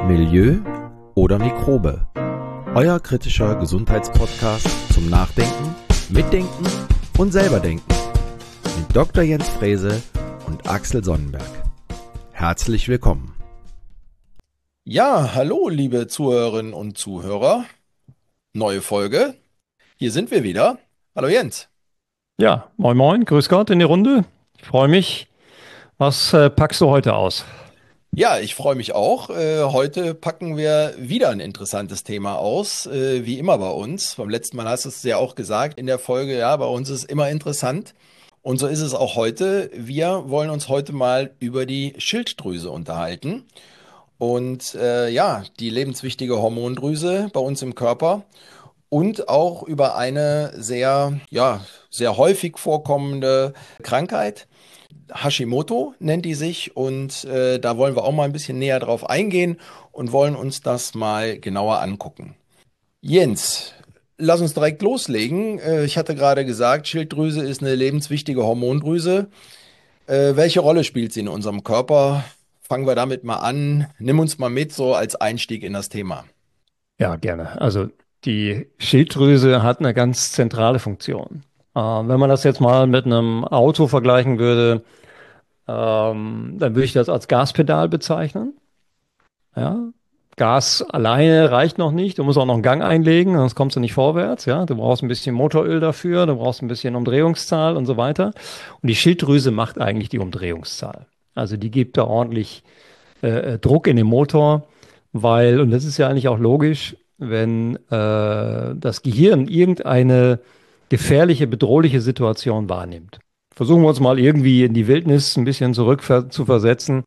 Milieu oder Mikrobe? Euer kritischer Gesundheitspodcast zum Nachdenken, Mitdenken und selberdenken mit Dr. Jens Frese und Axel Sonnenberg. Herzlich willkommen. Ja, hallo, liebe Zuhörerinnen und Zuhörer. Neue Folge. Hier sind wir wieder. Hallo Jens. Ja, moin moin, grüß Gott in die Runde. Ich freue mich. Was packst du heute aus? Ja, ich freue mich auch. Heute packen wir wieder ein interessantes Thema aus, wie immer bei uns. Beim letzten Mal hast du es ja auch gesagt in der Folge, ja, bei uns ist immer interessant. Und so ist es auch heute. Wir wollen uns heute mal über die Schilddrüse unterhalten. Und ja, die lebenswichtige Hormondrüse bei uns im Körper. Und auch über eine sehr, ja, sehr häufig vorkommende Krankheit. Hashimoto nennt die sich und da wollen wir auch mal ein bisschen näher drauf eingehen und wollen uns das mal genauer angucken. Jens, lass uns direkt loslegen. Ich hatte gerade gesagt, Schilddrüse ist eine lebenswichtige Hormondrüse. Welche Rolle spielt sie in unserem Körper? Fangen wir damit mal an. Nimm uns mal mit, so als Einstieg in das Thema. Ja, gerne. Also die Schilddrüse hat eine ganz zentrale Funktion. Wenn man das jetzt mal mit einem Auto vergleichen würde, dann würde ich das als Gaspedal bezeichnen. Ja? Gas alleine reicht noch nicht. Du musst auch noch einen Gang einlegen, sonst kommst du nicht vorwärts. Ja? Du brauchst ein bisschen Motoröl dafür, du brauchst ein bisschen Umdrehungszahl und so weiter. Und die Schilddrüse macht eigentlich die Umdrehungszahl. Also die gibt da ordentlich Druck in den Motor, weil, und das ist ja eigentlich auch logisch, wenn das Gehirn irgendeine gefährliche, bedrohliche Situation wahrnimmt. Versuchen wir uns mal irgendwie in die Wildnis ein bisschen zurück zu versetzen.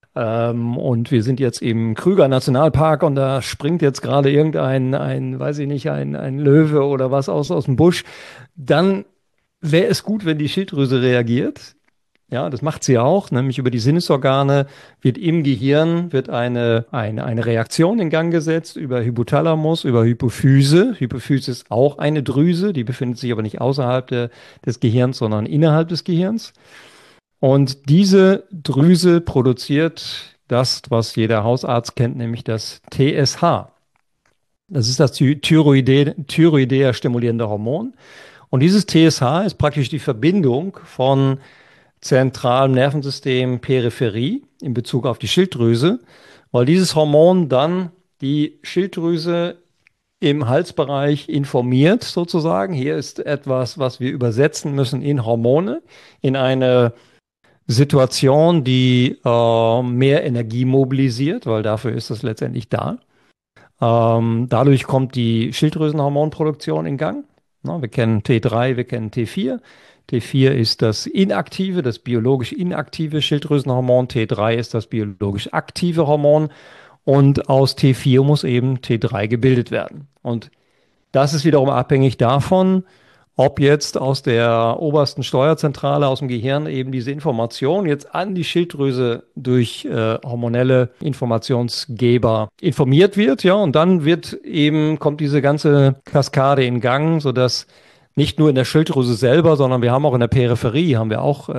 Und wir sind jetzt im Krüger Nationalpark und da springt jetzt gerade weiß ich nicht, ein Löwe oder was aus dem Busch. Dann wäre es gut, wenn die Schilddrüse reagiert. Ja, das macht sie auch, nämlich über die Sinnesorgane wird im Gehirn eine Reaktion in Gang gesetzt über Hypothalamus, über Hypophyse. Hypophyse ist auch eine Drüse, die befindet sich aber nicht außerhalb des Gehirns, sondern innerhalb des Gehirns. Und diese Drüse produziert das, was jeder Hausarzt kennt, nämlich das TSH. Das ist das Thyroidea stimulierende Hormon. Und dieses TSH ist praktisch die Verbindung von zentralem Nervensystem, Peripherie in Bezug auf die Schilddrüse, weil dieses Hormon dann die Schilddrüse im Halsbereich informiert sozusagen. Hier ist etwas, was wir übersetzen müssen in Hormone, in eine Situation, die mehr Energie mobilisiert, weil dafür ist es letztendlich da. Dadurch kommt die Schilddrüsenhormonproduktion in Gang. Na, wir kennen T3, wir kennen T4. T4 ist das inaktive, das biologisch inaktive Schilddrüsenhormon. T3 ist das biologisch aktive Hormon. Und aus T4 muss eben T3 gebildet werden. Und das ist wiederum abhängig davon, ob jetzt aus der obersten Steuerzentrale aus dem Gehirn eben diese Information jetzt an die Schilddrüse durch hormonelle Informationsgeber informiert wird, ja, und dann kommt diese ganze Kaskade in Gang, sodass nicht nur in der Schilddrüse selber, sondern wir haben auch in der Peripherie, haben wir auch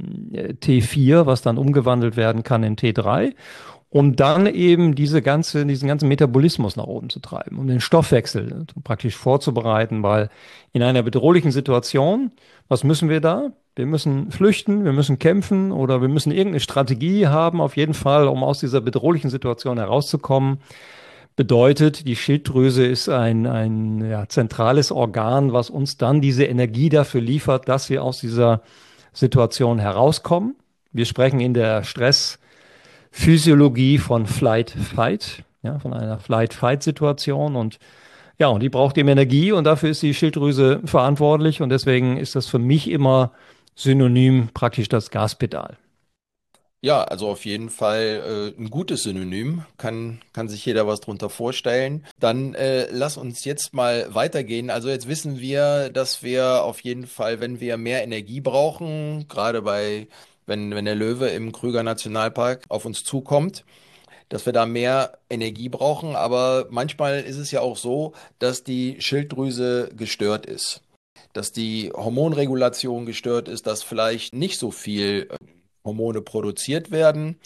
T4, was dann umgewandelt werden kann in T3, um dann eben diesen ganzen Metabolismus nach oben zu treiben, um den Stoffwechsel praktisch vorzubereiten, weil in einer bedrohlichen Situation, was müssen wir da? Wir müssen flüchten, wir müssen kämpfen oder wir müssen irgendeine Strategie haben, auf jeden Fall, um aus dieser bedrohlichen Situation herauszukommen. Bedeutet, die Schilddrüse ist ein ja, zentrales Organ, was uns dann diese Energie dafür liefert, dass wir aus dieser Situation herauskommen. Wir sprechen in der Stressphysiologie von Flight-Fight, ja, von einer Flight-Fight-Situation und ja, und die braucht eben Energie und dafür ist die Schilddrüse verantwortlich und deswegen ist das für mich immer synonym praktisch das Gaspedal. Ja, also auf jeden Fall ein gutes Synonym, kann sich jeder was drunter vorstellen. Dann lass uns jetzt mal weitergehen. Also jetzt wissen wir, dass wir auf jeden Fall, wenn wir mehr Energie brauchen, gerade wenn der Löwe im Krüger Nationalpark auf uns zukommt, dass wir da mehr Energie brauchen. Aber manchmal ist es ja auch so, dass die Schilddrüse gestört ist, dass die Hormonregulation gestört ist, dass vielleicht nicht so viel Hormone produziert werden.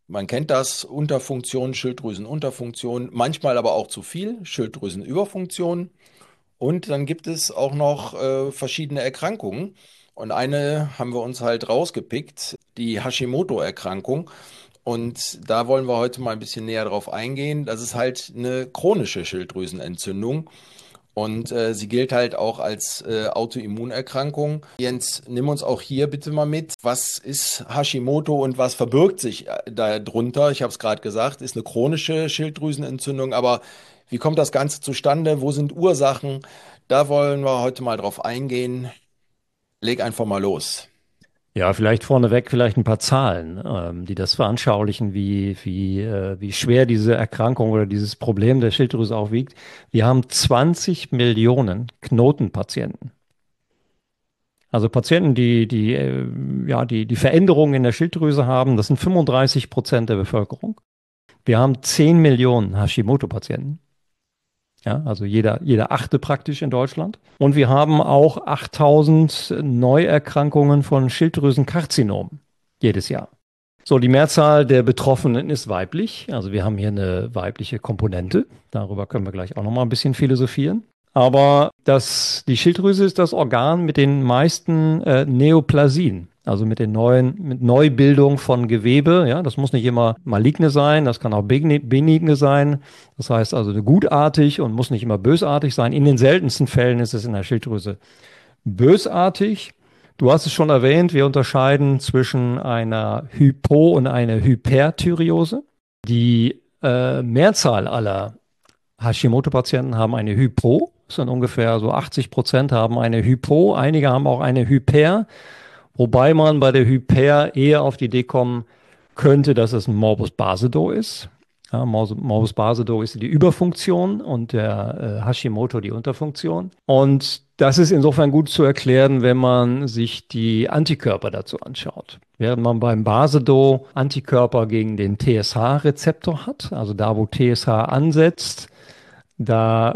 Man kennt das, Unterfunktion, Schilddrüsenunterfunktion, manchmal aber auch zu viel, Schilddrüsenüberfunktion. Und dann gibt es auch noch verschiedene Erkrankungen. Und eine haben wir uns halt rausgepickt, die Hashimoto-Erkrankung. Und da wollen wir heute mal ein bisschen näher drauf eingehen. Das ist halt eine chronische Schilddrüsenentzündung. Und sie gilt halt auch als Autoimmunerkrankung. Jens, nimm uns auch hier bitte mal mit. Was ist Hashimoto und was verbirgt sich darunter? Ich habe es gerade gesagt, ist eine chronische Schilddrüsenentzündung, aber wie kommt das Ganze zustande? Wo sind Ursachen? Da wollen wir heute mal drauf eingehen. Leg einfach mal los. Ja, vielleicht vorneweg vielleicht ein paar Zahlen, die das veranschaulichen, wie schwer diese Erkrankung oder dieses Problem der Schilddrüse auch wiegt. Wir haben 20 Millionen Knotenpatienten. Also Patienten, die Veränderungen in der Schilddrüse haben, das sind 35% der Bevölkerung. Wir haben 10 Millionen Hashimoto-Patienten. Ja, also jeder achte praktisch in Deutschland. Und wir haben auch 8000 Neuerkrankungen von Schilddrüsenkarzinomen jedes Jahr. So, die Mehrzahl der Betroffenen ist weiblich. Also wir haben hier eine weibliche Komponente. Darüber können wir gleich auch noch mal ein bisschen philosophieren. Aber die Schilddrüse ist das Organ mit den meisten Neoplasien, also mit Neubildung von Gewebe. Ja, das muss nicht immer maligne sein, das kann auch benigne sein. Das heißt also gutartig und muss nicht immer bösartig sein. In den seltensten Fällen ist es in der Schilddrüse bösartig. Du hast es schon erwähnt, wir unterscheiden zwischen einer Hypo- und einer Hyperthyreose. Die Mehrzahl aller Hashimoto-Patienten haben eine Hypo. Das sind ungefähr so 80% haben eine Hypo. Einige haben auch eine Hyper, wobei man bei der Hyper eher auf die Idee kommen könnte, dass es ein Morbus Basedow ist. Ja, Morbus Basedow ist die Überfunktion und der Hashimoto die Unterfunktion. Und das ist insofern gut zu erklären, wenn man sich die Antikörper dazu anschaut. Während man beim Basedow Antikörper gegen den TSH-Rezeptor hat, also da, wo TSH ansetzt, da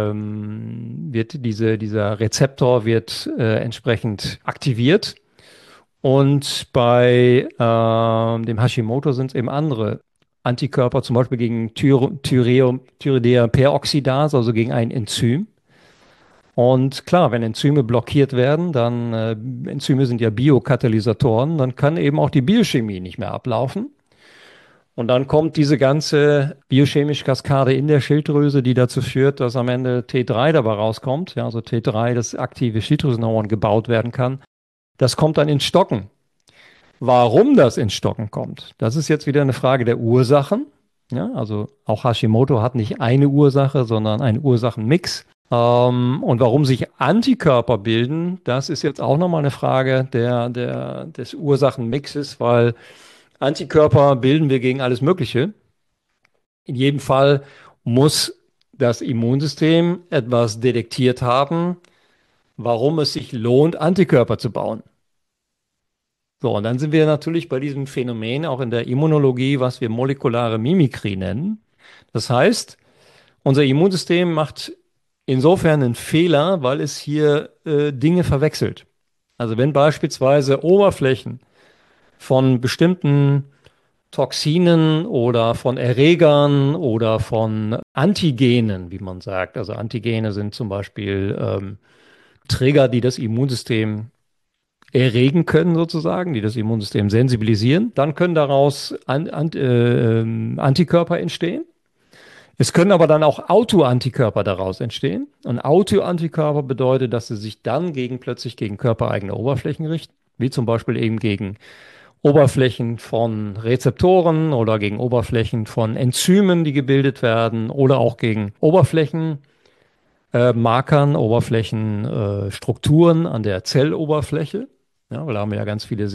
wird dieser Rezeptor wird entsprechend aktiviert. Und bei dem Hashimoto sind es eben andere Antikörper, zum Beispiel gegen Thyreoperoxidase, also gegen ein Enzym. Und klar, wenn Enzyme blockiert werden, dann Enzyme sind ja Biokatalysatoren, dann kann eben auch die Biochemie nicht mehr ablaufen. Und dann kommt diese ganze biochemische Kaskade in der Schilddrüse, die dazu führt, dass am Ende T3 dabei rauskommt. Ja, also T3, das aktive Schilddrüsenhormon, gebaut werden kann. Das kommt dann ins Stocken. Warum das ins Stocken kommt, das ist jetzt wieder eine Frage der Ursachen. Ja, also auch Hashimoto hat nicht eine Ursache, sondern einen Ursachenmix. Und warum sich Antikörper bilden, das ist jetzt auch nochmal eine Frage des Ursachenmixes, weil Antikörper bilden wir gegen alles Mögliche. In jedem Fall muss das Immunsystem etwas detektiert haben, warum es sich lohnt, Antikörper zu bauen. So, und dann sind wir natürlich bei diesem Phänomen auch in der Immunologie, was wir molekulare Mimikrie nennen. Das heißt, unser Immunsystem macht insofern einen Fehler, weil es hier Dinge verwechselt. Also wenn beispielsweise Oberflächen von bestimmten Toxinen oder von Erregern oder von Antigenen, wie man sagt. Also Antigene sind zum Beispiel Trigger, die das Immunsystem erregen können, sozusagen, die das Immunsystem sensibilisieren. Dann können daraus Antikörper entstehen. Es können aber dann auch Autoantikörper daraus entstehen. Und Autoantikörper bedeutet, dass sie sich dann plötzlich gegen körpereigene Oberflächen richten, wie zum Beispiel eben gegen Oberflächen von Rezeptoren oder gegen Oberflächen von Enzymen, die gebildet werden, oder auch gegen Oberflächenmarkern, Oberflächenstrukturen an der Zelloberfläche. Ja, weil da haben wir ja ganz viele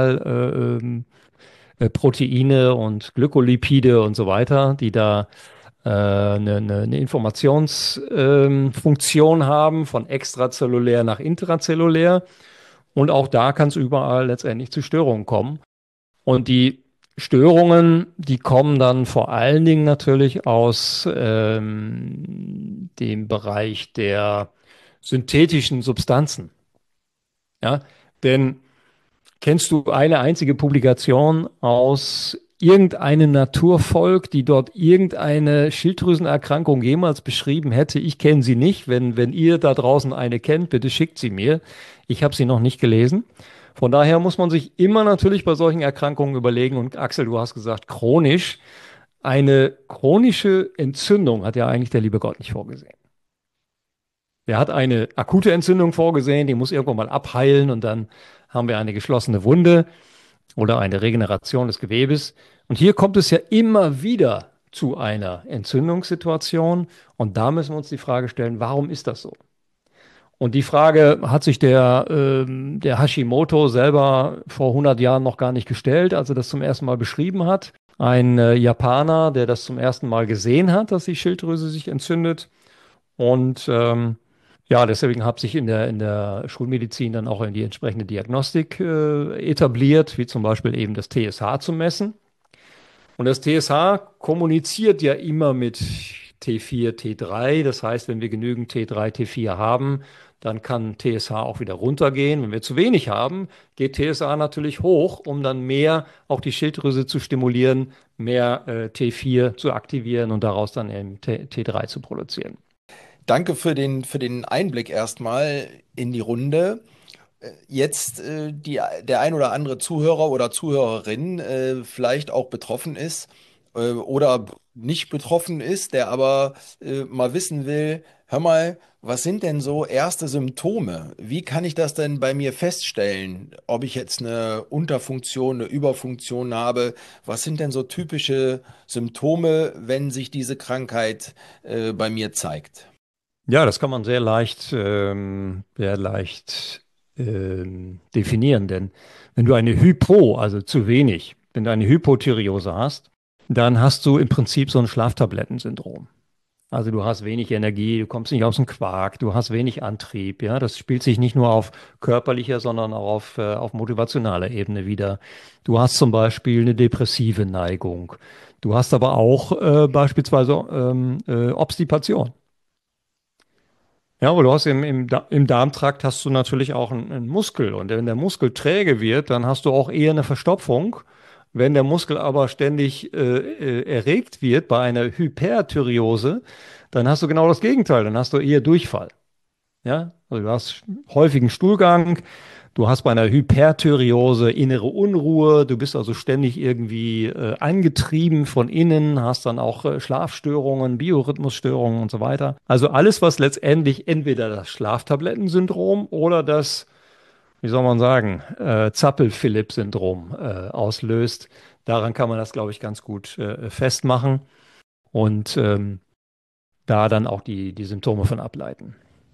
Signalproteine und Glykolipide und so weiter, die da eine Informationsfunktion haben von extrazellulär nach intrazellulär. Und auch da kann es überall letztendlich zu Störungen kommen. Und die Störungen, die kommen dann vor allen Dingen natürlich aus dem Bereich der synthetischen Substanzen. Ja, denn kennst du eine einzige Publikation aus irgendeine Naturvolk, die dort irgendeine Schilddrüsenerkrankung jemals beschrieben hätte. Ich kenne sie nicht. Wenn ihr da draußen eine kennt, bitte schickt sie mir. Ich habe sie noch nicht gelesen. Von daher muss man sich immer natürlich bei solchen Erkrankungen überlegen. Und Axel, du hast gesagt, chronisch. Eine chronische Entzündung hat ja eigentlich der liebe Gott nicht vorgesehen. Der hat eine akute Entzündung vorgesehen, die muss irgendwann mal abheilen und dann haben wir eine geschlossene Wunde oder eine Regeneration des Gewebes. Und hier kommt es ja immer wieder zu einer Entzündungssituation und da müssen wir uns die Frage stellen, warum ist das so? Und die Frage hat sich der Hashimoto selber vor 100 Jahren noch gar nicht gestellt, als er das zum ersten Mal beschrieben hat. Ein Japaner, der das zum ersten Mal gesehen hat, dass die Schilddrüse sich entzündet. Und ja, deswegen hat sich in der Schulmedizin dann auch in die entsprechende Diagnostik etabliert, wie zum Beispiel eben das TSH zu messen. Und das TSH kommuniziert ja immer mit T4, T3. Das heißt, wenn wir genügend T3, T4 haben, dann kann TSH auch wieder runtergehen. Wenn wir zu wenig haben, geht TSH natürlich hoch, um dann mehr auch die Schilddrüse zu stimulieren, mehr T4 zu aktivieren und daraus dann eben T3 zu produzieren. Danke für den Einblick erstmal in die Runde. Jetzt der ein oder andere Zuhörer oder Zuhörerin vielleicht auch betroffen ist oder nicht betroffen ist, der aber mal wissen will, hör mal, was sind denn so erste Symptome? Wie kann ich das denn bei mir feststellen, ob ich jetzt eine Unterfunktion, eine Überfunktion habe? Was sind denn so typische Symptome, wenn sich diese Krankheit bei mir zeigt? Ja, das kann man sehr leicht definieren, denn wenn du eine also zu wenig, wenn du eine Hypothyreose hast, dann hast du im Prinzip so ein Schlaftablettensyndrom. Also du hast wenig Energie, du kommst nicht aus dem Quark, du hast wenig Antrieb, ja. Das spielt sich nicht nur auf körperlicher, sondern auch auf motivationaler Ebene wieder. Du hast zum Beispiel eine depressive Neigung. Du hast aber auch beispielsweise Obstipation. Ja, aber du hast im Darmtrakt hast du natürlich auch einen Muskel. Und wenn der Muskel träge wird, dann hast du auch eher eine Verstopfung. Wenn der Muskel aber ständig erregt wird bei einer Hyperthyreose, dann hast du genau das Gegenteil. Dann hast du eher Durchfall. Ja, also du hast häufigen Stuhlgang. Du hast bei einer Hyperthyreose innere Unruhe, du bist also ständig irgendwie angetrieben von innen, hast dann auch Schlafstörungen, Biorhythmusstörungen und so weiter. Also alles, was letztendlich entweder das Schlaftablettensyndrom oder das, wie soll man sagen, Zappel-Philipp-Syndrom auslöst. Daran kann man das, glaube ich, ganz gut festmachen und da dann auch die Symptome von ableiten.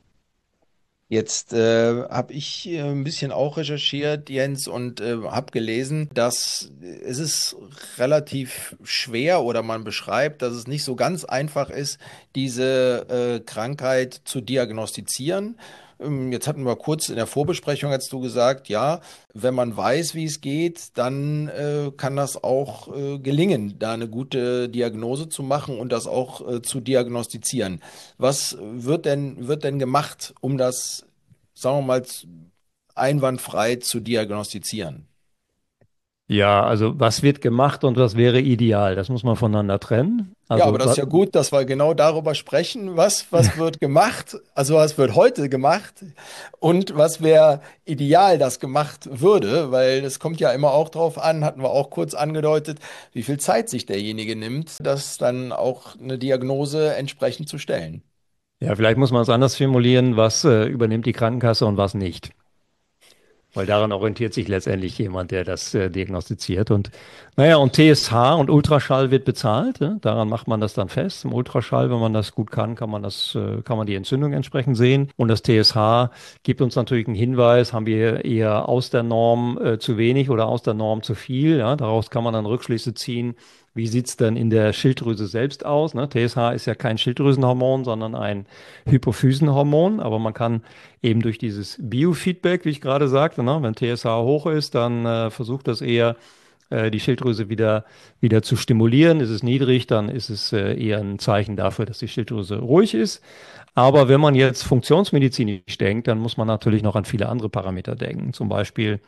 Jetzt habe ich ein bisschen auch recherchiert, Jens, und habe gelesen, dass es ist relativ schwer oder man beschreibt, dass es nicht so ganz einfach ist, diese Krankheit zu diagnostizieren. Jetzt hatten wir kurz in der Vorbesprechung, hast du gesagt, ja, wenn man weiß, wie es geht, dann kann das auch gelingen, da eine gute Diagnose zu machen und das auch zu diagnostizieren. Was wird denn gemacht, um das, sagen wir mal, einwandfrei zu diagnostizieren? Ja, also was wird gemacht und was wäre ideal? Das muss man voneinander trennen. Ja, aber Also das ist ja gut, dass wir genau darüber sprechen, was wird gemacht, also was wird heute gemacht und was wäre ideal, das gemacht würde, weil es kommt ja immer auch drauf an, hatten wir auch kurz angedeutet, wie viel Zeit sich derjenige nimmt, das dann auch eine Diagnose entsprechend zu stellen. ja, vielleicht muss man es anders formulieren, was übernimmt die Krankenkasse und was nicht. Weil daran orientiert sich letztendlich jemand, der das diagnostiziert. Und naja, und TSH und Ultraschall wird bezahlt. Daran macht man das dann fest. Im Ultraschall, wenn man das gut kann, kann man die Entzündung entsprechend sehen. Und das TSH gibt uns natürlich einen Hinweis, haben wir eher aus der Norm zu wenig oder aus der Norm zu viel. Ja? Daraus kann man dann Rückschlüsse ziehen. Wie sieht's denn in der Schilddrüse selbst aus? Ne? TSH ist ja kein Schilddrüsenhormon, sondern ein Hypophysenhormon. Aber man kann eben durch dieses Biofeedback, wie ich gerade sagte, ne? Wenn TSH hoch ist, dann versucht das eher die Schilddrüse wieder zu stimulieren. Ist es niedrig, dann ist es eher ein Zeichen dafür, dass die Schilddrüse ruhig ist. Aber wenn man jetzt funktionsmedizinisch denkt, dann muss man natürlich noch an viele andere Parameter denken. Zum Beispiel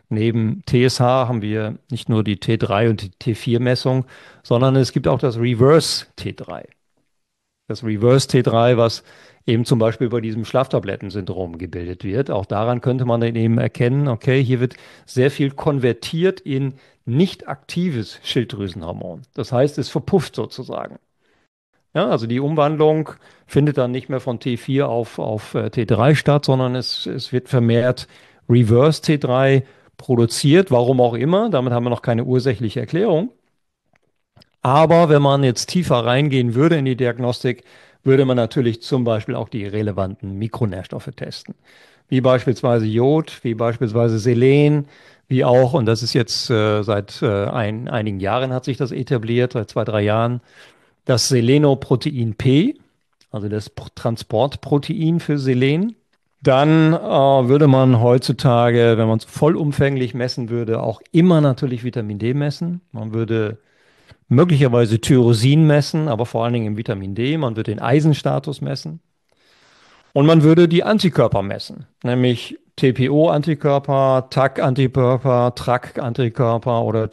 Neben TSH haben wir nicht nur die T3 und die T4-Messung, sondern es gibt auch das Reverse T3. Das Reverse T3, was eben zum Beispiel bei diesem Schlaftablettensyndrom gebildet wird. Auch daran könnte man dann eben erkennen, okay, hier wird sehr viel konvertiert in nicht aktives Schilddrüsenhormon. Das heißt, es verpufft sozusagen. Ja, also die Umwandlung findet dann nicht mehr von T4 auf T3 statt, sondern es wird vermehrt Reverse T3 produziert, warum auch immer. Damit haben wir noch keine ursächliche Erklärung. Aber wenn man jetzt tiefer reingehen würde in die Diagnostik, würde man natürlich zum Beispiel auch die relevanten Mikronährstoffe testen. Wie beispielsweise Jod, wie beispielsweise Selen, wie auch, und das ist jetzt seit einigen Jahren hat sich das etabliert, seit 2, 3 Jahren, das Selenoprotein P, also das Transportprotein für Selen. Dann würde man heutzutage, wenn man es vollumfänglich messen würde, auch immer natürlich Vitamin D messen. Man würde möglicherweise Tyrosin messen, aber vor allen Dingen im Vitamin D. Man würde den Eisenstatus messen. Und man würde die Antikörper messen, nämlich TPO-Antikörper, TAC-Antikörper, TRAC-Antikörper oder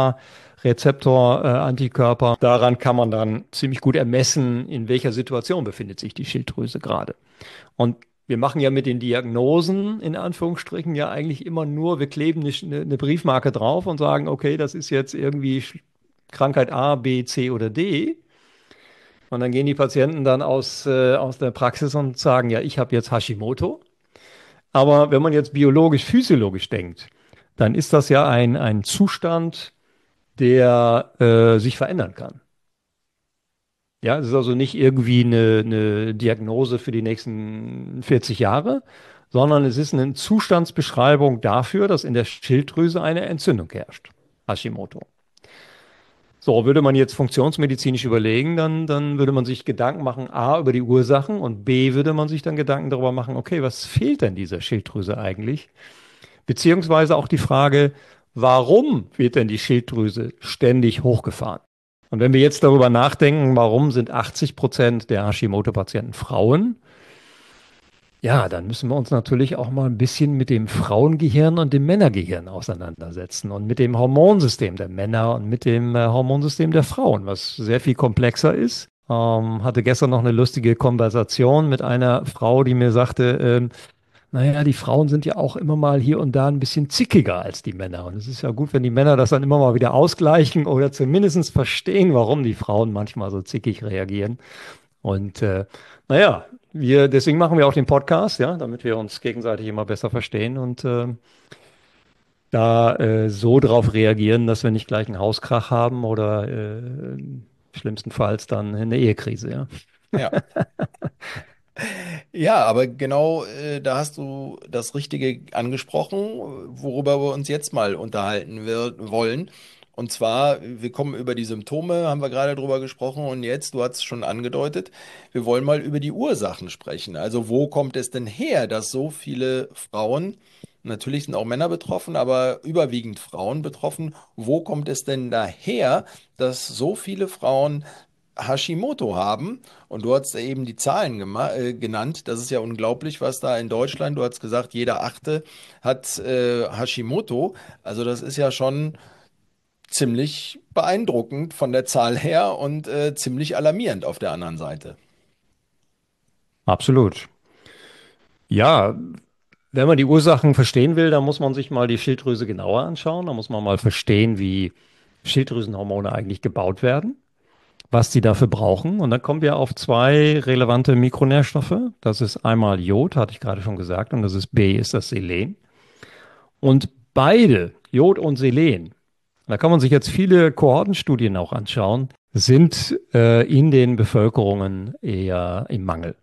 TSH-Rezeptor-Antikörper. Daran kann man dann ziemlich gut ermessen, in welcher Situation befindet sich die Schilddrüse gerade. Und wir machen ja mit den Diagnosen, in Anführungsstrichen, ja eigentlich immer nur, wir kleben eine Briefmarke drauf und sagen, okay, das ist jetzt irgendwie Krankheit A, B, C oder D. Und dann gehen die Patienten dann aus der Praxis und sagen, ja, ich habe jetzt Hashimoto. Aber wenn man jetzt biologisch, physiologisch denkt, dann ist das ja ein Zustand, der sich verändern kann. Ja, es ist also nicht irgendwie eine Diagnose für die nächsten 40 Jahre, sondern es ist eine Zustandsbeschreibung dafür, dass in der Schilddrüse eine Entzündung herrscht. Hashimoto. So, würde man jetzt funktionsmedizinisch überlegen, dann würde man sich Gedanken machen, A, über die Ursachen und B, würde man sich dann Gedanken darüber machen, okay, was fehlt denn dieser Schilddrüse eigentlich? Beziehungsweise auch die Frage, warum wird denn die Schilddrüse ständig hochgefahren? Und wenn wir jetzt darüber nachdenken, warum sind 80% der Hashimoto-Patienten Frauen? Ja, dann müssen wir uns natürlich auch mal ein bisschen mit dem Frauengehirn und dem Männergehirn auseinandersetzen und mit dem Hormonsystem der Männer und mit dem Hormonsystem der Frauen, was sehr viel komplexer ist. Hatte gestern noch eine lustige Konversation mit einer Frau, die mir sagte, naja, die Frauen sind ja auch immer mal hier und da ein bisschen zickiger als die Männer. Und es ist ja gut, wenn die Männer das dann immer mal wieder ausgleichen oder zumindest verstehen, warum die Frauen manchmal so zickig reagieren. Und naja, deswegen machen wir auch den Podcast, ja, damit wir uns gegenseitig immer besser verstehen und da so drauf reagieren, dass wir nicht gleich einen Hauskrach haben oder schlimmstenfalls dann eine Ehekrise, ja. Ja. Ja, aber genau, da hast du das Richtige angesprochen, worüber wir uns jetzt mal unterhalten wollen. Und zwar, wir kommen über die Symptome, haben wir gerade drüber gesprochen, und jetzt, du hast es schon angedeutet, wir wollen mal über die Ursachen sprechen. Also wo kommt es denn her, dass so viele Frauen, natürlich sind auch Männer betroffen, aber überwiegend Frauen betroffen, wo kommt es denn daher, dass so viele Frauen Hashimoto haben? Und du hast eben die Zahlen genannt. Das ist ja unglaublich, was da in Deutschland, du hast gesagt, jeder Achte hat Hashimoto. Also das ist ja schon ziemlich beeindruckend von der Zahl her und ziemlich alarmierend auf der anderen Seite. Absolut. Ja, wenn man die Ursachen verstehen will, dann muss man sich mal die Schilddrüse genauer anschauen. Da muss man mal verstehen, wie Schilddrüsenhormone eigentlich gebaut werden, was die dafür brauchen. Und dann kommen wir auf zwei relevante Mikronährstoffe. Das ist einmal Jod, hatte ich gerade schon gesagt, und das ist B, ist das Selen. Und beide, Jod und Selen, da kann man sich jetzt viele Kohortenstudien auch anschauen, sind in den Bevölkerungen eher im Mangel.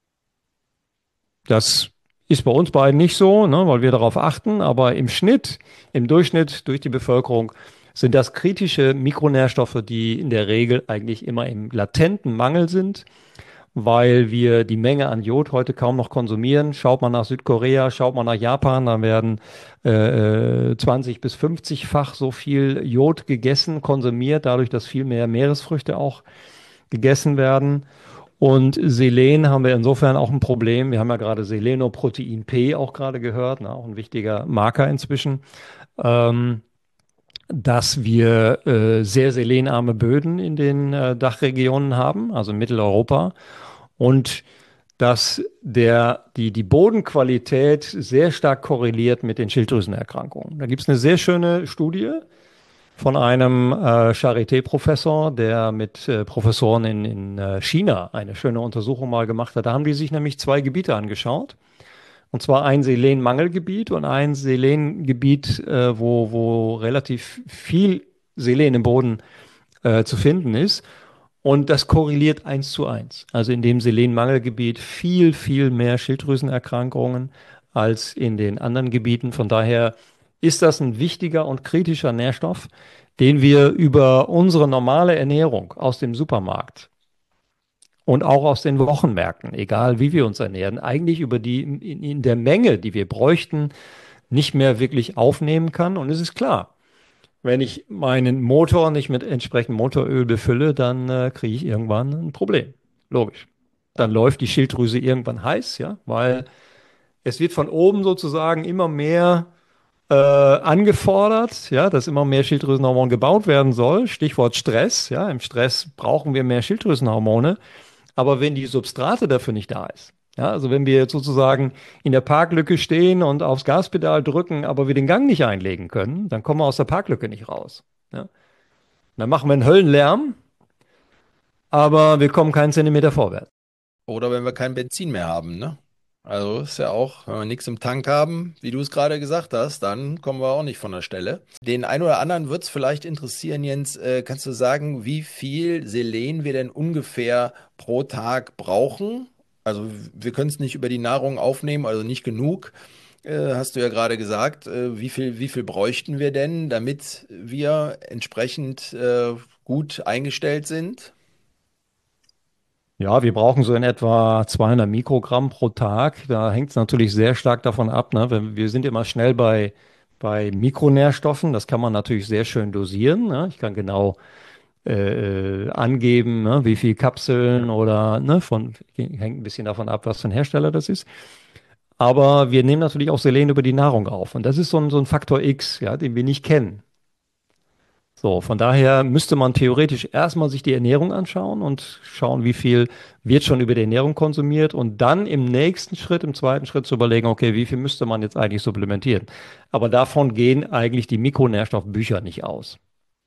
Das ist bei uns beiden nicht so, ne, weil wir darauf achten, aber im Schnitt, im Durchschnitt durch die Bevölkerung sind das kritische Mikronährstoffe, die in der Regel eigentlich immer im latenten Mangel sind, weil wir die Menge an Jod heute kaum noch konsumieren. Schaut man nach Südkorea, schaut man nach Japan, da werden 20 bis 50-fach so viel Jod gegessen, konsumiert, dadurch, dass viel mehr Meeresfrüchte auch gegessen werden. Und Selen haben wir insofern auch ein Problem. Wir haben ja gerade Selenoprotein P auch gerade gehört, ne, auch ein wichtiger Marker inzwischen, ähm, dass wir sehr selenarme Böden in den Dachregionen haben, also in Mitteleuropa. Und dass die Bodenqualität sehr stark korreliert mit den Schilddrüsenerkrankungen. Da gibt es eine sehr schöne Studie von einem Charité-Professor, der mit Professoren in China eine schöne Untersuchung mal gemacht hat. Da haben die sich nämlich zwei Gebiete angeschaut. Und zwar ein Selenmangelgebiet und ein Selengebiet, wo relativ viel Selen im Boden zu finden ist. Und das korreliert 1:1. Also in dem Selenmangelgebiet viel, viel mehr Schilddrüsenerkrankungen als in den anderen Gebieten. Von daher ist das ein wichtiger und kritischer Nährstoff, den wir über unsere normale Ernährung aus dem Supermarkt und auch aus den Wochenmärkten, egal wie wir uns ernähren, eigentlich über in der Menge, die wir bräuchten, nicht mehr wirklich aufnehmen kann. Und es ist klar, wenn ich meinen Motor nicht mit entsprechendem Motoröl befülle, dann kriege ich irgendwann ein Problem. Logisch. Dann läuft die Schilddrüse irgendwann heiß, ja, weil es wird von oben sozusagen immer mehr angefordert, ja, dass immer mehr Schilddrüsenhormon gebaut werden soll. Stichwort Stress, ja, im Stress brauchen wir mehr Schilddrüsenhormone. Aber wenn die Substrate dafür nicht da ist, ja, also wenn wir jetzt sozusagen in der Parklücke stehen und aufs Gaspedal drücken, aber wir den Gang nicht einlegen können, dann kommen wir aus der Parklücke nicht raus. Ja. Dann machen wir einen Höllenlärm, aber wir kommen keinen Zentimeter vorwärts. Oder wenn wir kein Benzin mehr haben, ne? Also ist ja auch, wenn wir nichts im Tank haben, wie du es gerade gesagt hast, dann kommen wir auch nicht von der Stelle. Den einen oder anderen wird es vielleicht interessieren, Jens, kannst du sagen, wie viel Selen wir denn ungefähr pro Tag brauchen? Also wir können es nicht über die Nahrung aufnehmen, also nicht genug, hast du ja gerade gesagt. Wie viel bräuchten wir denn, damit wir entsprechend gut eingestellt sind? Ja, wir brauchen so in etwa 200 Mikrogramm pro Tag. Da hängt es natürlich sehr stark davon ab. Ne? Wir sind immer schnell bei Mikronährstoffen. Das kann man natürlich sehr schön dosieren. Ne? Ich kann genau angeben, ne? Wie viel Kapseln oder ne? Hängt ein bisschen davon ab, was für ein Hersteller das ist. Aber wir nehmen natürlich auch Selen über die Nahrung auf. Und das ist so ein Faktor X, ja, den wir nicht kennen. So, von daher müsste man theoretisch erstmal sich die Ernährung anschauen und schauen, wie viel wird schon über die Ernährung konsumiert und dann im nächsten Schritt, im zweiten Schritt zu überlegen, okay, wie viel müsste man jetzt eigentlich supplementieren? Aber davon gehen eigentlich die Mikronährstoffbücher nicht aus,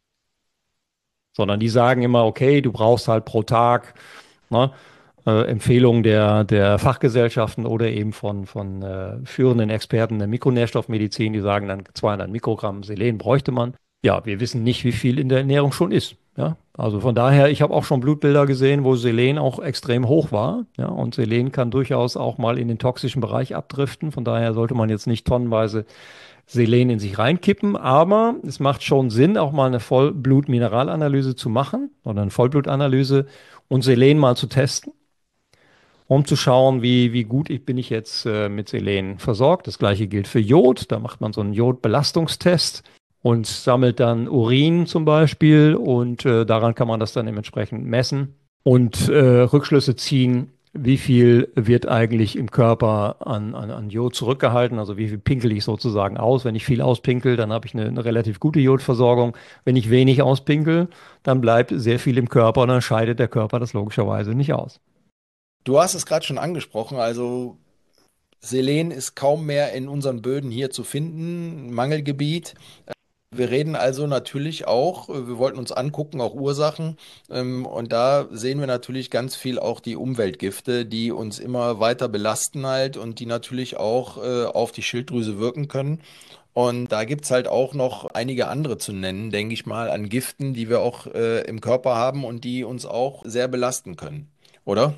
sondern die sagen immer, okay, du brauchst halt pro Tag, ne, Empfehlungen der Fachgesellschaften oder eben von führenden Experten der Mikronährstoffmedizin, die sagen dann 200 Mikrogramm Selen bräuchte man. Ja, wir wissen nicht, wie viel in der Ernährung schon ist. Ja, also von daher, ich habe auch schon Blutbilder gesehen, wo Selen auch extrem hoch war. Ja, und Selen kann durchaus auch mal in den toxischen Bereich abdriften. Von daher sollte man jetzt nicht tonnenweise Selen in sich reinkippen. Aber es macht schon Sinn, auch mal eine Vollblut-Mineralanalyse zu machen oder eine Vollblutanalyse und Selen mal zu testen, um zu schauen, wie gut bin ich jetzt mit Selen versorgt. Das gleiche gilt für Jod. Da macht man so einen Jodbelastungstest und sammelt dann Urin zum Beispiel und daran kann man das dann dementsprechend messen und Rückschlüsse ziehen, wie viel wird eigentlich im Körper an Jod zurückgehalten, also wie viel pinkel ich sozusagen aus. Wenn ich viel auspinkel, dann habe ich eine relativ gute Jodversorgung. Wenn ich wenig auspinkel, dann bleibt sehr viel im Körper und dann scheidet der Körper das logischerweise nicht aus. Du hast es gerade schon angesprochen, also Selen ist kaum mehr in unseren Böden hier zu finden, Mangelgebiet. Wir reden also natürlich auch, wir wollten uns angucken, auch Ursachen, und da sehen wir natürlich ganz viel auch die Umweltgifte, die uns immer weiter belasten halt und die natürlich auch auf die Schilddrüse wirken können. Und da gibt's halt auch noch einige andere zu nennen, denke ich mal, an Giften, die wir auch im Körper haben und die uns auch sehr belasten können, oder?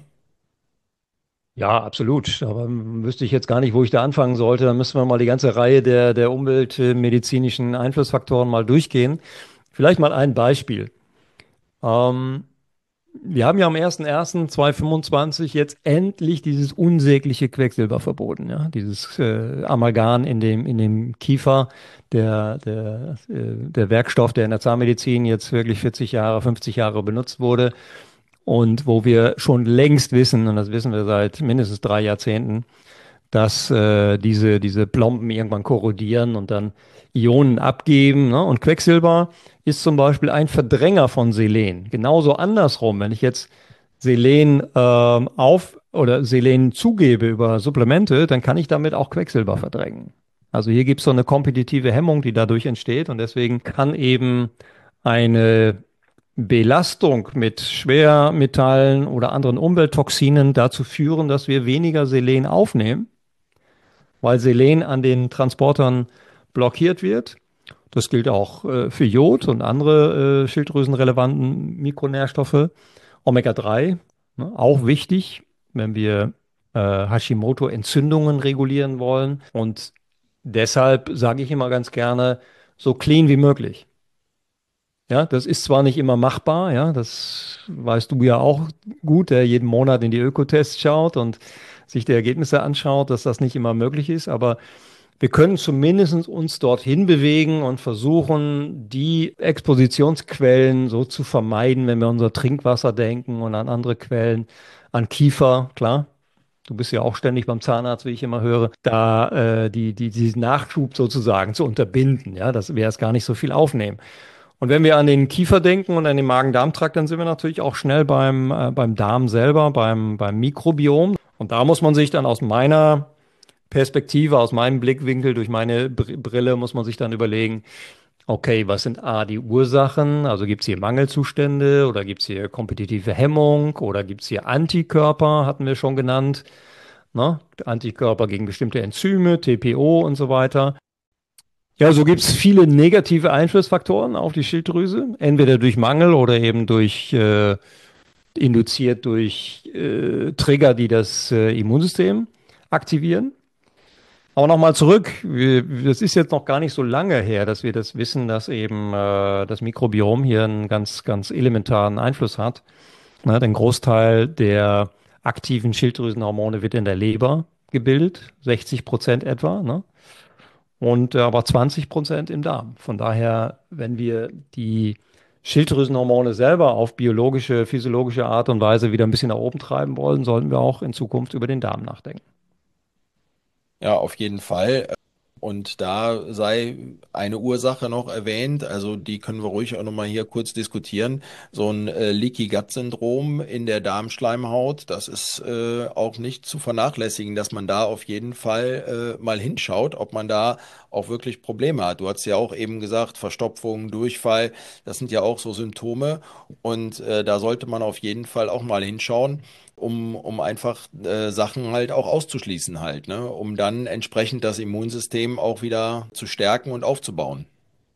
Ja, absolut. Aber wüsste ich jetzt gar nicht, wo ich da anfangen sollte. Da müssen wir mal die ganze Reihe der umweltmedizinischen Einflussfaktoren mal durchgehen. Vielleicht mal ein Beispiel. Ähm, Wir haben ja am 01.01.2025 jetzt endlich dieses unsägliche Quecksilber verboten, ja, dieses Amalgam in dem Kiefer, der Werkstoff, der in der Zahnmedizin jetzt wirklich 40 Jahre, 50 Jahre benutzt wurde und wo wir schon längst wissen, und das wissen wir seit mindestens 3 Jahrzehnten, dass diese Plomben irgendwann korrodieren und dann Ionen abgeben. Ne? Und Quecksilber ist zum Beispiel ein Verdränger von Selen. Genauso andersrum, wenn ich jetzt Selen oder Selen zugebe über Supplemente, dann kann ich damit auch Quecksilber verdrängen. Also hier gibt es so eine kompetitive Hemmung, die dadurch entsteht und deswegen kann eben eine Belastung mit Schwermetallen oder anderen Umwelttoxinen dazu führen, dass wir weniger Selen aufnehmen, weil Selen an den Transportern blockiert wird. Das gilt auch für Jod und andere schilddrüsenrelevanten Mikronährstoffe. Omega-3, ne, auch wichtig, wenn wir Hashimoto-Entzündungen regulieren wollen. Und deshalb sage ich immer ganz gerne, so clean wie möglich. Ja, das ist zwar nicht immer machbar, ja, das weißt du ja auch gut, der jeden Monat in die Ökotests schaut und sich die Ergebnisse anschaut, dass das nicht immer möglich ist, aber wir können zumindest uns dorthin bewegen und versuchen, die Expositionsquellen so zu vermeiden, wenn wir an unser Trinkwasser denken und an andere Quellen, an Kiefer, klar. Du bist ja auch ständig beim Zahnarzt, wie ich immer höre, da diesen Nachschub sozusagen zu unterbinden, ja, dass wir erst gar nicht so viel aufnehmen. Und wenn wir an den Kiefer denken und an den Magen-Darm-Trakt, dann sind wir natürlich auch schnell beim Darm selber, beim Mikrobiom. Und da muss man sich dann aus meiner Perspektive, aus meinem Blickwinkel, durch meine Brille, muss man sich dann überlegen, okay, was sind A, die Ursachen? Also gibt es hier Mangelzustände oder gibt es hier kompetitive Hemmung oder gibt es hier Antikörper, hatten wir schon genannt, ne? Antikörper gegen bestimmte Enzyme, TPO und so weiter. Ja, so gibt es viele negative Einflussfaktoren auf die Schilddrüse, entweder durch Mangel oder eben induziert durch Trigger, die das Immunsystem aktivieren. Aber nochmal zurück, das ist jetzt noch gar nicht so lange her, dass wir das wissen, dass eben das Mikrobiom hier einen ganz, ganz elementaren Einfluss hat. Ne, den Großteil der aktiven Schilddrüsenhormone wird in der Leber gebildet, 60% etwa, ne? Und aber 20% im Darm. Von daher, wenn wir die Schilddrüsenhormone selber auf biologische, physiologische Art und Weise wieder ein bisschen nach oben treiben wollen, sollten wir auch in Zukunft über den Darm nachdenken. Ja, auf jeden Fall. Und da sei eine Ursache noch erwähnt, also die können wir ruhig auch nochmal hier kurz diskutieren. So ein Leaky Gut Syndrom in der Darmschleimhaut, das ist auch nicht zu vernachlässigen, dass man da auf jeden Fall mal hinschaut, ob man da auch wirklich Probleme hat. Du hast ja auch eben gesagt, Verstopfung, Durchfall, das sind ja auch so Symptome und da sollte man auf jeden Fall auch mal hinschauen, um einfach Sachen halt auch auszuschließen halt, ne? Um dann entsprechend das Immunsystem auch wieder zu stärken und aufzubauen.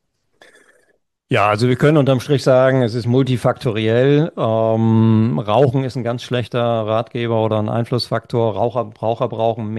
Ja, also wir können unterm Strich sagen, es ist multifaktoriell. Rauchen ist ein ganz schlechter Ratgeber oder ein Einflussfaktor. Raucher brauchen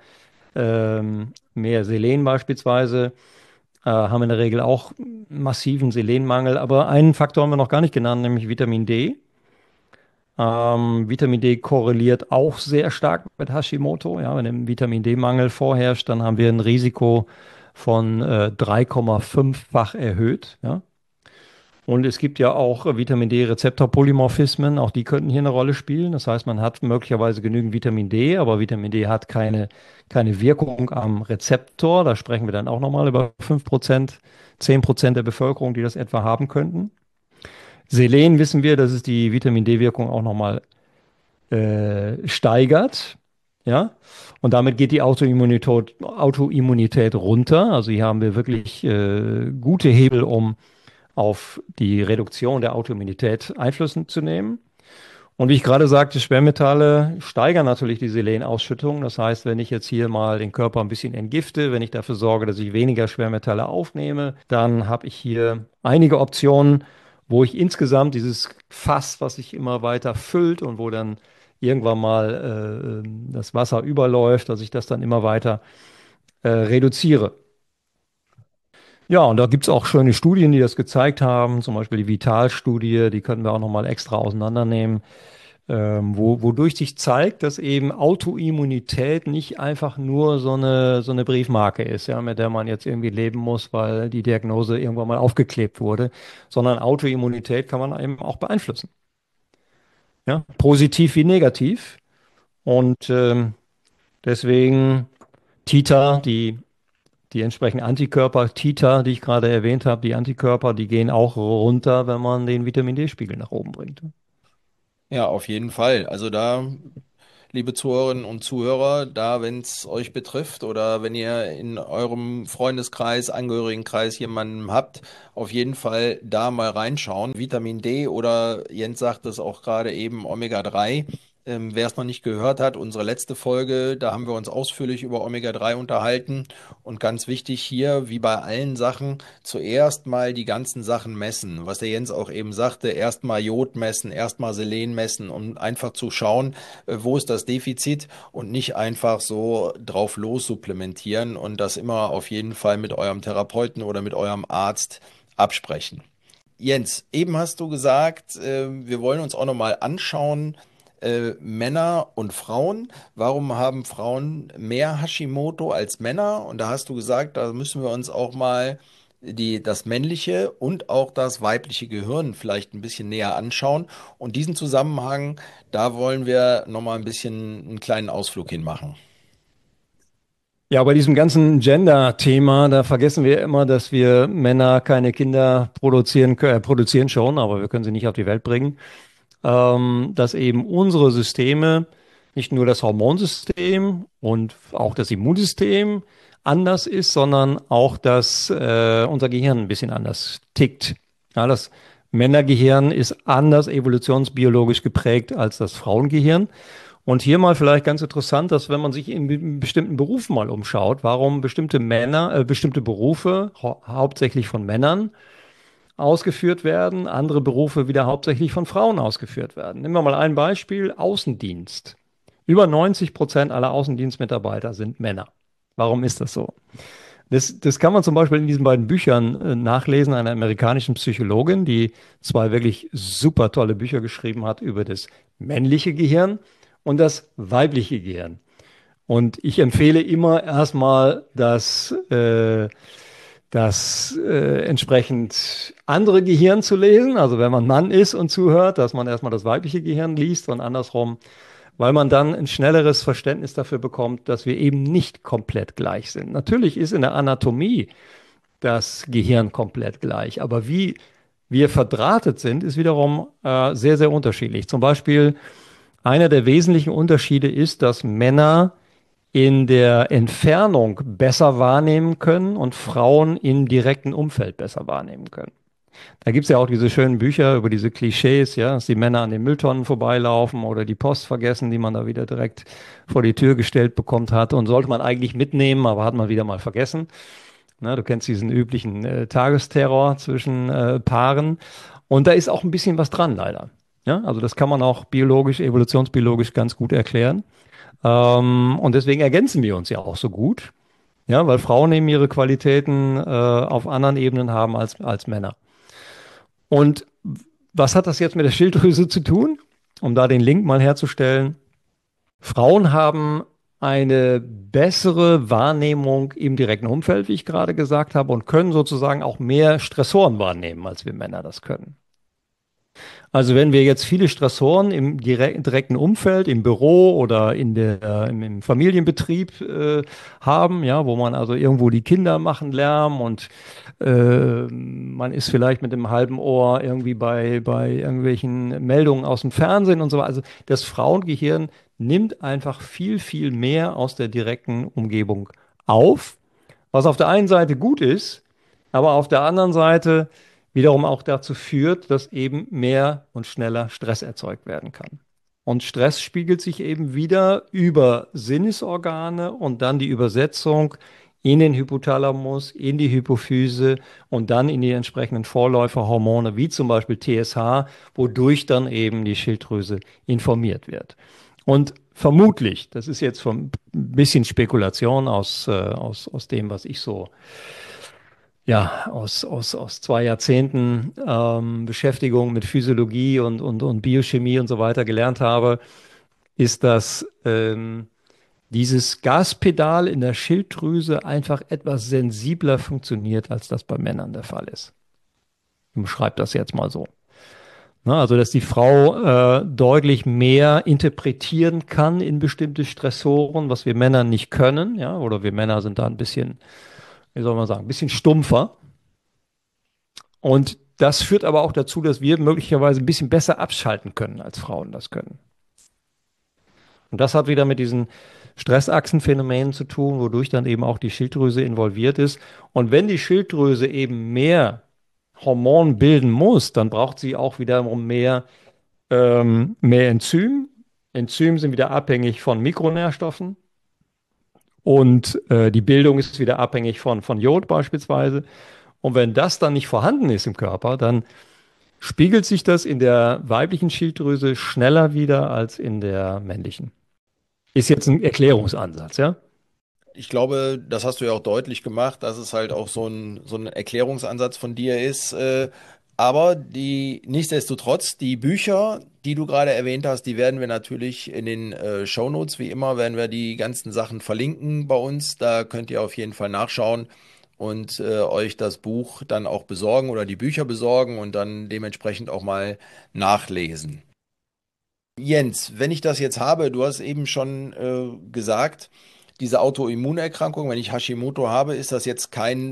mehr Selen beispielsweise, haben in der Regel auch massiven Selenmangel. Aber einen Faktor haben wir noch gar nicht genannt, nämlich Vitamin D. Vitamin D korreliert auch sehr stark mit Hashimoto. Ja, wenn ein Vitamin D-Mangel vorherrscht, dann haben wir ein Risiko von 3,5-fach erhöht. Ja. Und es gibt ja auch Vitamin D-Rezeptor-Polymorphismen, auch die könnten hier eine Rolle spielen. Das heißt, man hat möglicherweise genügend Vitamin D, aber Vitamin D hat keine Wirkung am Rezeptor. Da sprechen wir dann auch nochmal über 5%, 10% der Bevölkerung, die das etwa haben könnten. Selen wissen wir, dass es die Vitamin D-Wirkung auch nochmal steigert. Ja, und damit geht die Autoimmunität runter. Also hier haben wir wirklich gute Hebel, um auf die Reduktion der Autoimmunität Einfluss zu nehmen. Und wie ich gerade sagte, Schwermetalle steigern natürlich die Selenausschüttung. Das heißt, wenn ich jetzt hier mal den Körper ein bisschen entgifte, wenn ich dafür sorge, dass ich weniger Schwermetalle aufnehme, dann habe ich hier einige Optionen, wo ich insgesamt dieses Fass, was sich immer weiter füllt und wo dann irgendwann mal das Wasser überläuft, dass ich das dann immer weiter reduziere. Ja, und da gibt es auch schöne Studien, die das gezeigt haben, zum Beispiel die Vital-Studie, die können wir auch nochmal extra auseinandernehmen, wodurch sich zeigt, dass eben Autoimmunität nicht einfach nur so eine Briefmarke ist, ja, mit der man jetzt irgendwie leben muss, weil die Diagnose irgendwann mal aufgeklebt wurde, sondern Autoimmunität kann man eben auch beeinflussen. ja, positiv wie negativ. Und deswegen Titer, die entsprechenden Antikörper, Titer, die ich gerade erwähnt habe, die Antikörper, die gehen auch runter, wenn man den Vitamin D-Spiegel nach oben bringt. Ja, auf jeden Fall. Also da, liebe Zuhörerinnen und Zuhörer, da, wenn es euch betrifft oder wenn ihr in eurem Freundeskreis, Angehörigenkreis jemanden habt, auf jeden Fall da mal reinschauen. Vitamin D oder Jens sagt es auch gerade eben Omega-3. Wer es noch nicht gehört hat, unsere letzte Folge, da haben wir uns ausführlich über Omega-3 unterhalten. Und ganz wichtig hier, wie bei allen Sachen, zuerst mal die ganzen Sachen messen. Was der Jens auch eben sagte, erst mal Jod messen, erst mal Selen messen, um einfach zu schauen, wo ist das Defizit und nicht einfach so drauf los supplementieren und das immer auf jeden Fall mit eurem Therapeuten oder mit eurem Arzt absprechen. Jens, eben hast du gesagt, wir wollen uns auch nochmal anschauen, Männer und Frauen. Warum haben Frauen mehr Hashimoto als Männer? Und da hast du gesagt, da müssen wir uns auch mal das männliche und auch das weibliche Gehirn vielleicht ein bisschen näher anschauen. Und diesen Zusammenhang, da wollen wir nochmal ein bisschen einen kleinen Ausflug hinmachen. Ja, bei diesem ganzen Gender-Thema, da vergessen wir immer, dass wir Männer keine Kinder produzieren schon, aber wir können sie nicht auf die Welt bringen. Dass eben unsere Systeme, nicht nur das Hormonsystem und auch das Immunsystem anders ist, sondern auch, dass unser Gehirn ein bisschen anders tickt. Ja, das Männergehirn ist anders evolutionsbiologisch geprägt als das Frauengehirn. Und hier mal vielleicht ganz interessant, dass wenn man sich in bestimmten Berufen mal umschaut, warum bestimmte Berufe hauptsächlich von Männern ausgeführt werden, andere Berufe wieder hauptsächlich von Frauen ausgeführt werden. Nehmen wir mal ein Beispiel, Außendienst. Über 90% aller Außendienstmitarbeiter sind Männer. Warum ist das so? Das kann man zum Beispiel in diesen beiden Büchern nachlesen, einer amerikanischen Psychologin, die zwei wirklich super tolle Bücher geschrieben hat über das männliche Gehirn und das weibliche Gehirn. Und ich empfehle immer erstmal das entsprechend andere Gehirn zu lesen. Also wenn man Mann ist und zuhört, dass man erstmal das weibliche Gehirn liest und andersrum, weil man dann ein schnelleres Verständnis dafür bekommt, dass wir eben nicht komplett gleich sind. Natürlich ist in der Anatomie das Gehirn komplett gleich, aber wie wir verdrahtet sind, ist wiederum sehr, sehr unterschiedlich. Zum Beispiel einer der wesentlichen Unterschiede ist, dass Männer in der Entfernung besser wahrnehmen können und Frauen im direkten Umfeld besser wahrnehmen können. Da gibt es ja auch diese schönen Bücher über diese Klischees, ja, dass die Männer an den Mülltonnen vorbeilaufen oder die Post vergessen, die man da wieder direkt vor die Tür gestellt bekommt hat und sollte man eigentlich mitnehmen, aber hat man wieder mal vergessen. Na, du kennst diesen üblichen Tagesterror zwischen Paaren und da ist auch ein bisschen was dran, leider. Ja, also das kann man auch biologisch, evolutionsbiologisch ganz gut erklären. Und deswegen ergänzen wir uns ja auch so gut. Ja, weil Frauen eben ihre Qualitäten auf anderen Ebenen haben als Männer. Und was hat das jetzt mit der Schilddrüse zu tun? Um da den Link mal herzustellen. Frauen haben eine bessere Wahrnehmung im direkten Umfeld, wie ich gerade gesagt habe, und können sozusagen auch mehr Stressoren wahrnehmen, als wir Männer das können. Also wenn wir jetzt viele Stressoren im direkten Umfeld, im Büro oder im Familienbetrieb haben, ja, wo man also irgendwo die Kinder machen Lärm und man ist vielleicht mit dem halben Ohr irgendwie bei irgendwelchen Meldungen aus dem Fernsehen und so weiter. Also das Frauengehirn nimmt einfach viel, viel mehr aus der direkten Umgebung auf, was auf der einen Seite gut ist, aber auf der anderen Seite wiederum auch dazu führt, dass eben mehr und schneller Stress erzeugt werden kann. Und Stress spiegelt sich eben wieder über Sinnesorgane und dann die Übersetzung in den Hypothalamus, in die Hypophyse und dann in die entsprechenden Vorläuferhormone, wie zum Beispiel TSH, wodurch dann eben die Schilddrüse informiert wird. Und vermutlich, das ist jetzt ein bisschen Spekulation aus dem, was ich so aus 2 Jahrzehnten Beschäftigung mit Physiologie und Biochemie und so weiter gelernt habe, ist, dass dieses Gaspedal in der Schilddrüse einfach etwas sensibler funktioniert, als das bei Männern der Fall ist. Ich beschreibe das jetzt mal so. Ne, also, dass die Frau deutlich mehr interpretieren kann in bestimmte Stressoren, was wir Männer nicht können, ja, oder wir Männer sind da ein bisschen, wie soll man sagen, ein bisschen stumpfer. Und das führt aber auch dazu, dass wir möglicherweise ein bisschen besser abschalten können, als Frauen das können. Und das hat wieder mit diesen Stressachsenphänomenen zu tun, wodurch dann eben auch die Schilddrüse involviert ist. Und wenn die Schilddrüse eben mehr Hormon bilden muss, dann braucht sie auch wiederum mehr Enzym. Enzym sind wieder abhängig von Mikronährstoffen und die Bildung ist wieder abhängig von Jod beispielsweise. Und wenn das dann nicht vorhanden ist im Körper, dann spiegelt sich das in der weiblichen Schilddrüse schneller wieder als in der männlichen. Ist jetzt ein Erklärungsansatz, ja? Ich glaube, das hast du ja auch deutlich gemacht, dass es halt auch so ein Erklärungsansatz von dir ist. Aber nichtsdestotrotz, die Bücher, die du gerade erwähnt hast, die werden wir natürlich in den Shownotes, wie immer, werden wir die ganzen Sachen verlinken bei uns. Da könnt ihr auf jeden Fall nachschauen und euch das Buch dann auch besorgen oder die Bücher besorgen und dann dementsprechend auch mal nachlesen. Jens, wenn ich das jetzt habe, du hast eben schon gesagt, diese Autoimmunerkrankung, wenn ich Hashimoto habe, ist das jetzt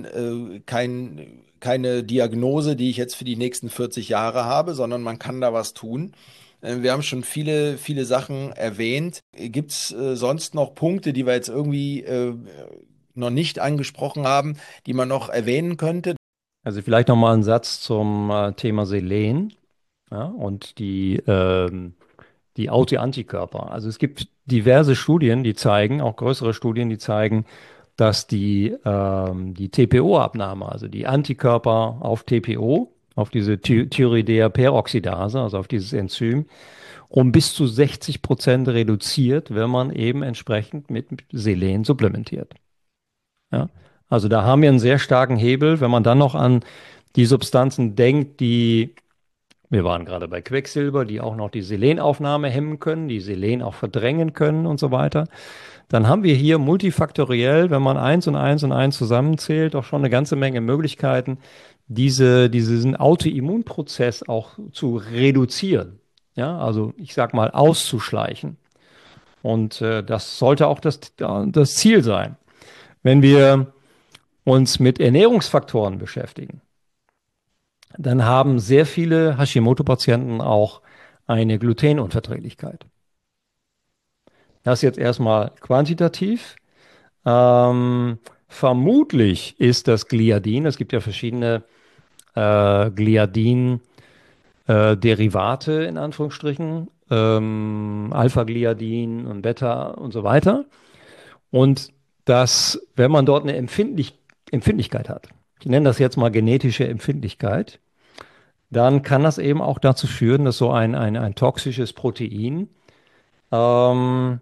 keine Diagnose, die ich jetzt für die nächsten 40 Jahre habe, sondern man kann da was tun. Wir haben schon viele, viele Sachen erwähnt. Gibt es sonst noch Punkte, die wir jetzt irgendwie noch nicht angesprochen haben, die man noch erwähnen könnte? Also vielleicht nochmal ein Satz zum Thema Selen, ja, und die Autoantikörper. Also es gibt diverse Studien, die zeigen, auch größere Studien, die zeigen, dass die TPO-Abnahme, also die Antikörper auf TPO, auf diese Thyroidea-Peroxidase, also auf dieses Enzym, um bis zu 60% reduziert, wenn man eben entsprechend mit Selen supplementiert. Ja? Also da haben wir einen sehr starken Hebel, wenn man dann noch an die Substanzen denkt, wir waren gerade bei Quecksilber, die auch noch die Selenaufnahme hemmen können, die Selen auch verdrängen können und so weiter. Dann haben wir hier multifaktoriell, wenn man eins und eins und eins zusammenzählt, auch schon eine ganze Menge Möglichkeiten, diesen Autoimmunprozess auch zu reduzieren. Ja, also ich sag mal auszuschleichen. Und das sollte auch das Ziel sein. Wenn wir uns mit Ernährungsfaktoren beschäftigen, dann haben sehr viele Hashimoto-Patienten auch eine Glutenunverträglichkeit. Das jetzt erstmal quantitativ. Vermutlich ist das Gliadin, es gibt ja verschiedene Gliadin-Derivate in Anführungsstrichen, Alpha-Gliadin und Beta und so weiter. Und wenn man dort eine Empfindlichkeit hat, ich nenne das jetzt mal genetische Empfindlichkeit, dann kann das eben auch dazu führen, dass so ein toxisches Protein ähm,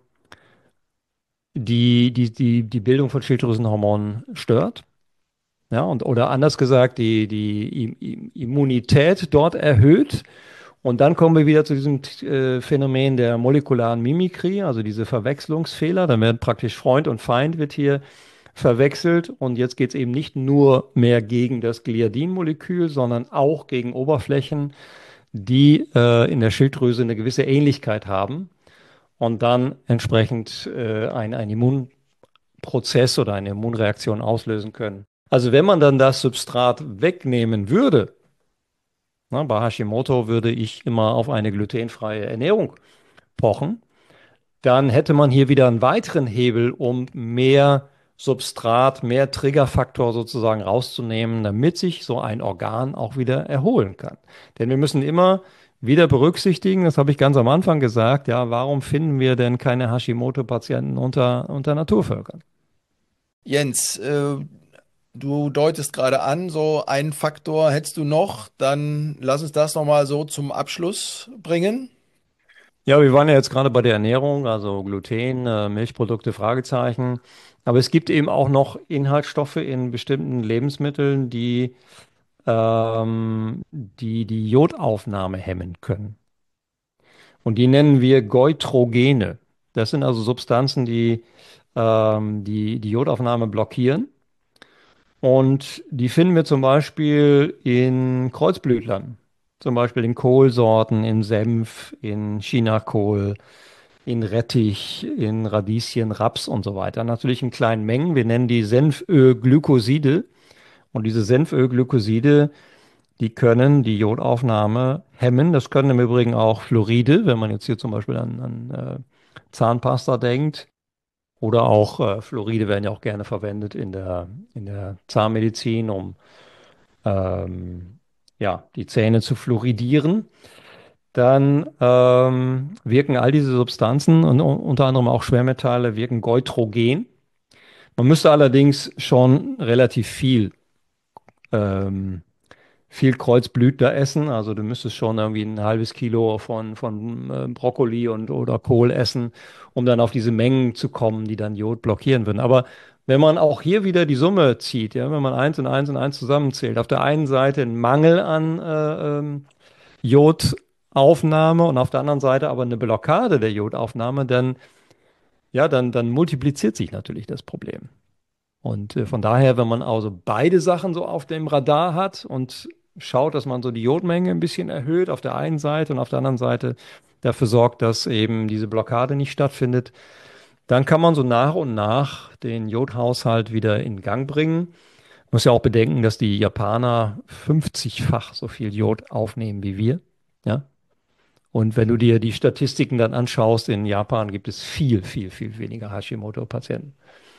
die Bildung von Schilddrüsenhormonen stört. Ja, oder anders gesagt, die Immunität dort erhöht. Und dann kommen wir wieder zu diesem Phänomen der molekularen Mimikrie, also diese Verwechslungsfehler. Da werden praktisch Freund und Feind wird hier verwechselt. Und jetzt geht es eben nicht nur mehr gegen das Gliadin-Molekül, sondern auch gegen Oberflächen, die in der Schilddrüse eine gewisse Ähnlichkeit haben und dann entsprechend ein Immunprozess oder eine Immunreaktion auslösen können. Also wenn man dann das Substrat wegnehmen würde, na, bei Hashimoto würde ich immer auf eine glutenfreie Ernährung pochen, dann hätte man hier wieder einen weiteren Hebel, um mehr Substrat, mehr Triggerfaktor sozusagen rauszunehmen, damit sich so ein Organ auch wieder erholen kann. Denn wir müssen immer wieder berücksichtigen, das habe ich ganz am Anfang gesagt, ja, warum finden wir denn keine Hashimoto-Patienten unter Naturvölkern? Jens, du deutest gerade an, so einen Faktor hättest du noch, dann lass uns das nochmal so zum Abschluss bringen. Ja, wir waren ja jetzt gerade bei der Ernährung, also Gluten, Milchprodukte, Fragezeichen. Aber es gibt eben auch noch Inhaltsstoffe in bestimmten Lebensmitteln, die Jodaufnahme hemmen können. Und die nennen wir Goitrogene. Das sind also Substanzen, die Jodaufnahme blockieren. Und die finden wir zum Beispiel in Kreuzblütlern. zum Beispiel in Kohlsorten, in Senf, in Chinakohl, in Rettich, in Radieschen, Raps und so weiter. Natürlich in kleinen Mengen. Wir nennen die Senfölglykoside. Und diese Senfölglykoside, die können die Jodaufnahme hemmen. Das können im Übrigen auch Fluoride, wenn man jetzt hier zum Beispiel an Zahnpasta denkt. Oder auch Fluoride werden ja auch gerne verwendet in der Zahnmedizin, um ja, die Zähne zu fluoridieren. Dann wirken all diese Substanzen und unter anderem auch Schwermetalle wirken goitrogen. Man müsste allerdings schon relativ viel Kreuzblütler essen. Also du müsstest schon irgendwie ein halbes Kilo von Brokkoli oder Kohl essen, um dann auf diese Mengen zu kommen, die dann Jod blockieren würden. Aber wenn man auch hier wieder die Summe zieht, ja, wenn man eins und eins und eins zusammenzählt, auf der einen Seite ein Mangel an Jodaufnahme und auf der anderen Seite aber eine Blockade der Jodaufnahme, dann multipliziert sich natürlich das Problem. Und von daher, wenn man also beide Sachen so auf dem Radar hat und schaut, dass man so die Jodmenge ein bisschen erhöht auf der einen Seite und auf der anderen Seite dafür sorgt, dass eben diese Blockade nicht stattfindet, dann kann man so nach und nach den Jodhaushalt wieder in Gang bringen. Man muss ja auch bedenken, dass die Japaner 50-fach so viel Jod aufnehmen wie wir. Ja? Und wenn du dir die Statistiken dann anschaust, in Japan gibt es viel, viel, viel weniger Hashimoto-Patienten.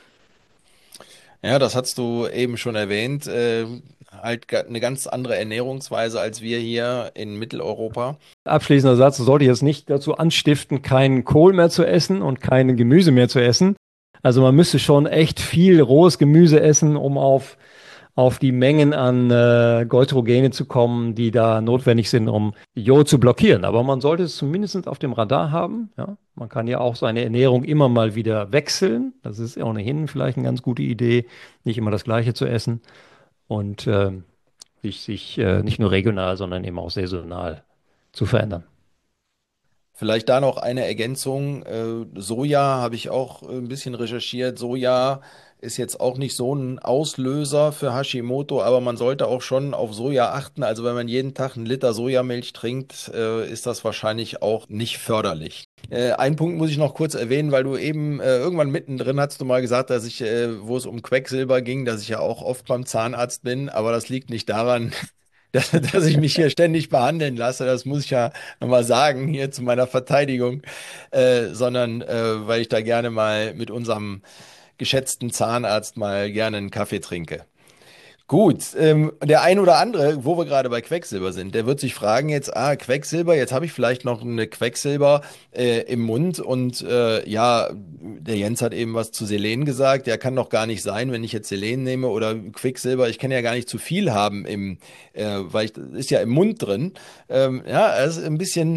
Ja, das hast du eben schon erwähnt. Halt eine ganz andere Ernährungsweise als wir hier in Mitteleuropa. Abschließender Satz, sollte jetzt nicht dazu anstiften, keinen Kohl mehr zu essen und kein Gemüse mehr zu essen. Also man müsste schon echt viel rohes Gemüse essen, um auf die Mengen an Goitrogene zu kommen, die da notwendig sind, um Jod zu blockieren. Aber man sollte es zumindest auf dem Radar haben. Ja? Man kann ja auch seine Ernährung immer mal wieder wechseln. Das ist ohnehin vielleicht eine ganz gute Idee, nicht immer das Gleiche zu essen und sich nicht nur regional, sondern eben auch saisonal zu verändern. Vielleicht da noch eine Ergänzung. Soja habe ich auch ein bisschen recherchiert. Soja ist jetzt auch nicht so ein Auslöser für Hashimoto, aber man sollte auch schon auf Soja achten. Also wenn man jeden Tag einen Liter Sojamilch trinkt, ist das wahrscheinlich auch nicht förderlich. Einen Punkt muss ich noch kurz erwähnen, weil du eben irgendwann mittendrin hast du mal gesagt, dass wo es um Quecksilber ging, dass ich ja auch oft beim Zahnarzt bin, aber das liegt nicht daran, dass ich mich hier ständig behandeln lasse, das muss ich ja nochmal sagen, hier zu meiner Verteidigung, sondern weil ich da gerne mal mit unserem geschätzten Zahnarzt mal gerne einen Kaffee trinke. Gut, der ein oder andere, wo wir gerade bei Quecksilber sind, der wird sich fragen jetzt, Quecksilber, jetzt habe ich vielleicht noch eine Quecksilber im Mund und ja, der Jens hat eben was zu Selen gesagt, der kann doch gar nicht sein, wenn ich jetzt Selen nehme oder Quecksilber, ich kann ja gar nicht zu viel haben weil ist ja im Mund drin. Ja, es ist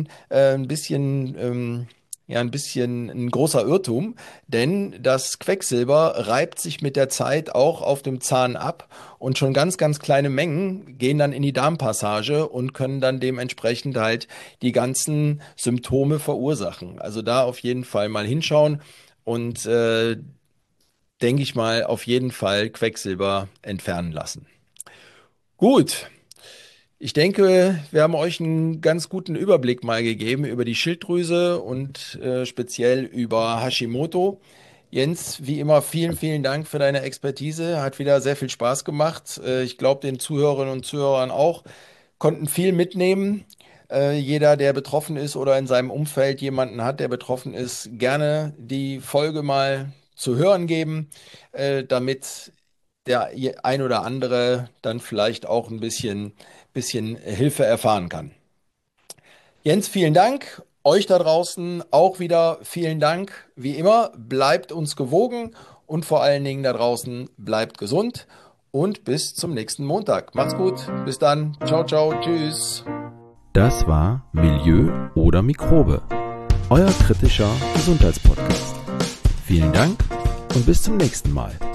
ein bisschen ein großer Irrtum, denn das Quecksilber reibt sich mit der Zeit auch auf dem Zahn ab und schon ganz, ganz kleine Mengen gehen dann in die Darmpassage und können dann dementsprechend halt die ganzen Symptome verursachen. Also da auf jeden Fall mal hinschauen und denke ich mal auf jeden Fall Quecksilber entfernen lassen. Gut. Ich denke, wir haben euch einen ganz guten Überblick mal gegeben über die Schilddrüse und speziell über Hashimoto. Jens, wie immer, vielen, vielen Dank für deine Expertise. Hat wieder sehr viel Spaß gemacht. Ich glaube, den Zuhörerinnen und Zuhörern auch. Konnten viel mitnehmen. Jeder, der betroffen ist oder in seinem Umfeld jemanden hat, der betroffen ist, gerne die Folge mal zu hören geben, damit der ein oder andere dann vielleicht auch ein bisschen Hilfe erfahren kann. Jens, vielen Dank. Euch da draußen auch wieder vielen Dank. Wie immer, bleibt uns gewogen und vor allen Dingen da draußen bleibt gesund und bis zum nächsten Montag. Macht's gut. Bis dann. Ciao, ciao. Tschüss. Das war Milieu oder Mikrobe, euer kritischer Gesundheitspodcast. Vielen Dank und bis zum nächsten Mal.